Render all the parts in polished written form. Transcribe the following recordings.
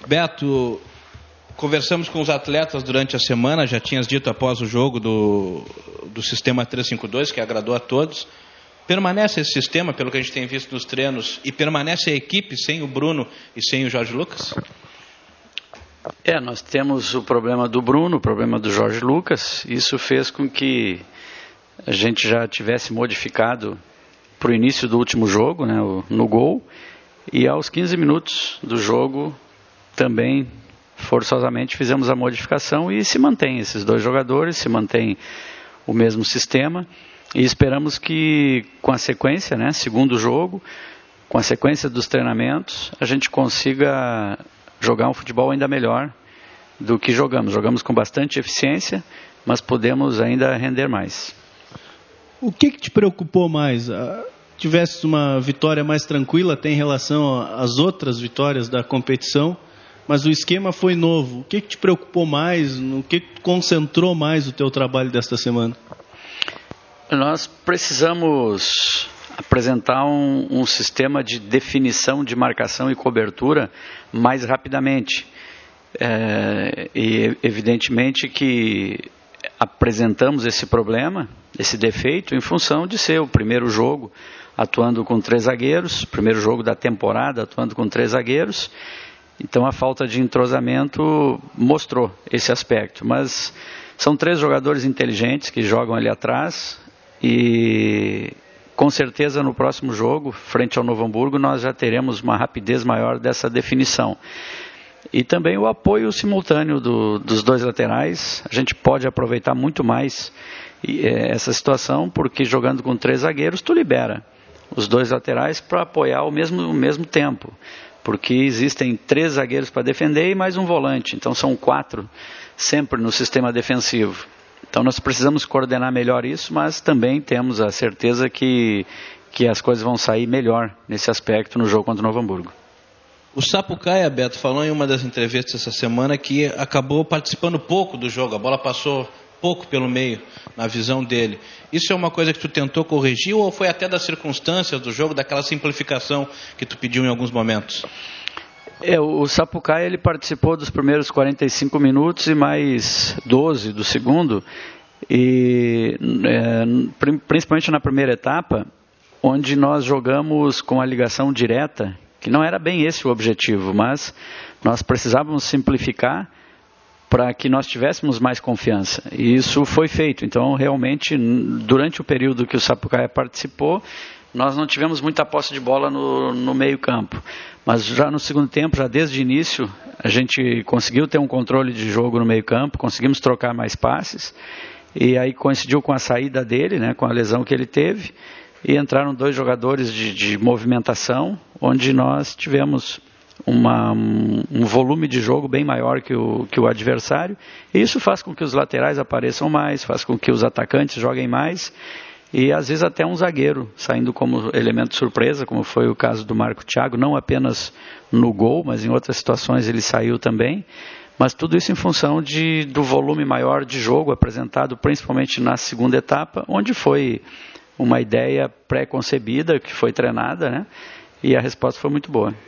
Beto, conversamos com os atletas durante a semana, já tinhas dito após o jogo do sistema 3-5-2, que agradou a todos. Permanece esse sistema, pelo que a gente tem visto nos treinos, e permanece a equipe sem o Bruno e sem o Jorge Lucas? Nós temos o problema do Bruno, o problema do Jorge Lucas. Isso fez com que a gente já tivesse modificado para o início do último jogo, né, no gol, e aos 15 minutos do jogo também forçosamente fizemos a modificação e se mantém esses dois jogadores, se mantém o mesmo sistema e esperamos que com a sequência, né, segundo jogo, com a sequência dos treinamentos, a gente consiga jogar um futebol ainda melhor do que jogamos. Jogamos com bastante eficiência, mas podemos ainda render mais. O que te preocupou mais? Tivesse uma vitória mais tranquila até em relação às outras vitórias da competição, mas o esquema foi novo. O que te preocupou mais? No que concentrou mais o teu trabalho desta semana? Nós precisamos apresentar um sistema de definição de marcação e cobertura mais rapidamente. E evidentemente que apresentamos esse problema, esse defeito, em função de ser o primeiro jogo atuando com 3 zagueiros, primeiro jogo da temporada atuando com 3 zagueiros, então a falta de entrosamento mostrou esse aspecto, mas são 3 jogadores inteligentes que jogam ali atrás e com certeza no próximo jogo, frente ao Novo Hamburgo, nós já teremos uma rapidez maior dessa definição. E também o apoio simultâneo dos 2 laterais, a gente pode aproveitar muito mais essa situação, porque jogando com 3 zagueiros, tu libera os 2 laterais para apoiar ao mesmo tempo, porque existem 3 zagueiros para defender e mais um volante, então são 4 sempre no sistema defensivo. Então nós precisamos coordenar melhor isso, mas também temos a certeza que as coisas vão sair melhor nesse aspecto no jogo contra o Novo Hamburgo. O Sapucaia, Beto, falou em uma das entrevistas essa semana que acabou participando pouco do jogo, a bola passou pouco pelo meio, na visão dele. Isso é uma coisa que tu tentou corrigir ou foi até das circunstâncias do jogo, daquela simplificação que tu pediu em alguns momentos? O Sapucaia ele participou dos primeiros 45 minutos e mais 12 do segundo, e principalmente na primeira etapa, onde nós jogamos com a ligação direta, que não era bem esse o objetivo, mas nós precisávamos simplificar para que nós tivéssemos mais confiança. E isso foi feito. Então, realmente, durante o período que o Sapucaia participou, nós não tivemos muita posse de bola no meio campo. Mas já no segundo tempo, já desde o início, a gente conseguiu ter um controle de jogo no meio campo, conseguimos trocar mais passes, e aí coincidiu com a saída dele, né, com a lesão que ele teve, e entraram 2 jogadores de movimentação, onde nós tivemos um volume de jogo bem maior que o adversário, e isso faz com que os laterais apareçam mais, faz com que os atacantes joguem mais, e às vezes até um zagueiro saindo como elemento surpresa, como foi o caso do Marco Thiago, não apenas no gol, mas em outras situações ele saiu também, mas tudo isso em função do volume maior de jogo apresentado principalmente na segunda etapa, onde foi uma ideia pré-concebida, que foi treinada, né? E a resposta foi muito boa.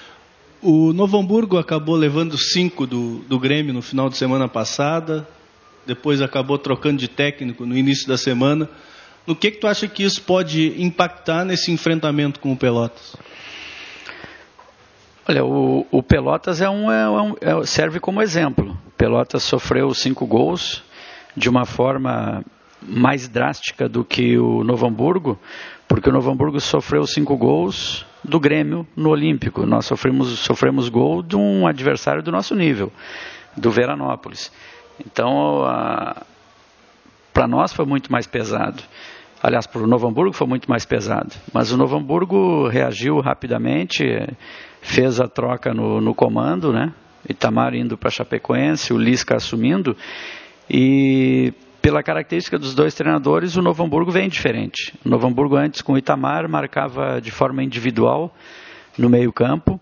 O Novo Hamburgo acabou levando 5 do Grêmio no final de semana passada, depois acabou trocando de técnico no início da semana. No que tu acha que isso pode impactar nesse enfrentamento com o Pelotas? Olha, o Pelotas serve como exemplo. O Pelotas sofreu 5 gols de uma forma mais drástica do que o Novo Hamburgo, porque o Novo Hamburgo sofreu 5 gols do Grêmio no Olímpico. Nós sofremos gol de um adversário do nosso nível, do Veranópolis. Então, para nós foi muito mais pesado. Aliás, para o Novo Hamburgo foi muito mais pesado. Mas o Novo Hamburgo reagiu rapidamente, fez a troca no comando, né? Itamar indo para Chapecoense, o Lisca assumindo, e pela característica dos 2 treinadores, o Novo Hamburgo vem diferente. O Novo Hamburgo antes com o Itamar marcava de forma individual no meio campo.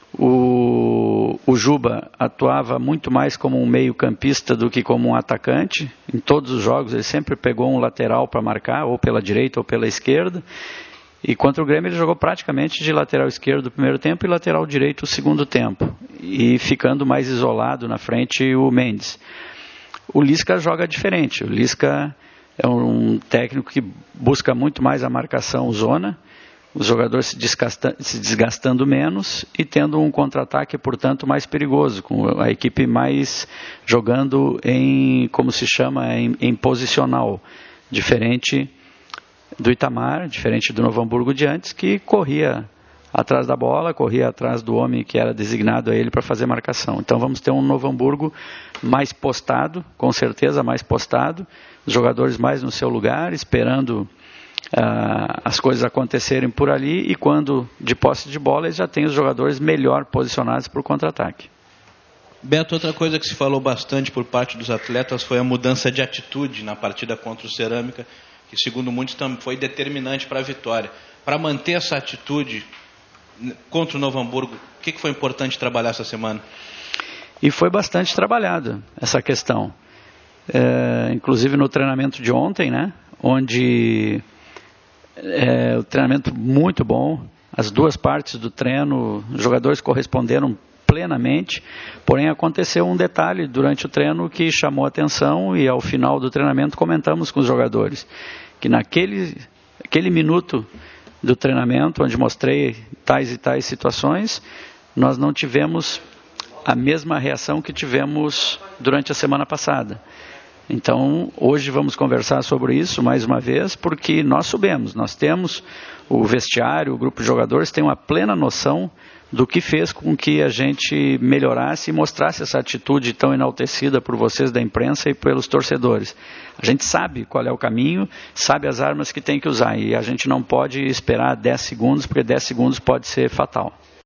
O Juba atuava muito mais como um meio campista do que como um atacante. Em todos os jogos ele sempre pegou um lateral para marcar, ou pela direita ou pela esquerda. E contra o Grêmio ele jogou praticamente de lateral esquerdo o primeiro tempo e lateral direito o segundo tempo. E ficando mais isolado na frente o Mendes. O Lisca joga diferente. O Lisca é um técnico que busca muito mais a marcação zona, os jogadores se desgastando menos e tendo um contra-ataque, portanto, mais perigoso, com a equipe mais jogando como se chama, em posicional, diferente do Itamar, diferente do Novo Hamburgo de antes, que corria atrás da bola, corria atrás do homem que era designado a ele para fazer marcação. Então vamos ter um Novo Hamburgo mais postado, com certeza mais postado, os jogadores mais no seu lugar, esperando as coisas acontecerem por ali, e quando de posse de bola eles já têm os jogadores melhor posicionados para o contra-ataque. Beto, outra coisa que se falou bastante por parte dos atletas foi a mudança de atitude na partida contra o Cerâmica, que segundo muitos foi determinante para a vitória. Para manter essa atitude contra o Novo Hamburgo, o que foi importante trabalhar essa semana? E foi bastante trabalhado essa questão. Inclusive no treinamento de ontem, né, onde o treinamento muito bom, as duas partes do treino, os jogadores corresponderam plenamente, porém aconteceu um detalhe durante o treino que chamou a atenção e ao final do treinamento comentamos com os jogadores, que naquele minuto do treinamento, onde mostrei tais e tais situações, nós não tivemos a mesma reação que tivemos durante a semana passada. Então, hoje vamos conversar sobre isso mais uma vez, porque nós soubemos, nós temos o vestiário, o grupo de jogadores tem uma plena noção do que fez com que a gente melhorasse e mostrasse essa atitude tão enaltecida por vocês da imprensa e pelos torcedores. A gente sabe qual é o caminho, sabe as armas que tem que usar, e a gente não pode esperar 10 segundos, porque 10 segundos pode ser fatal.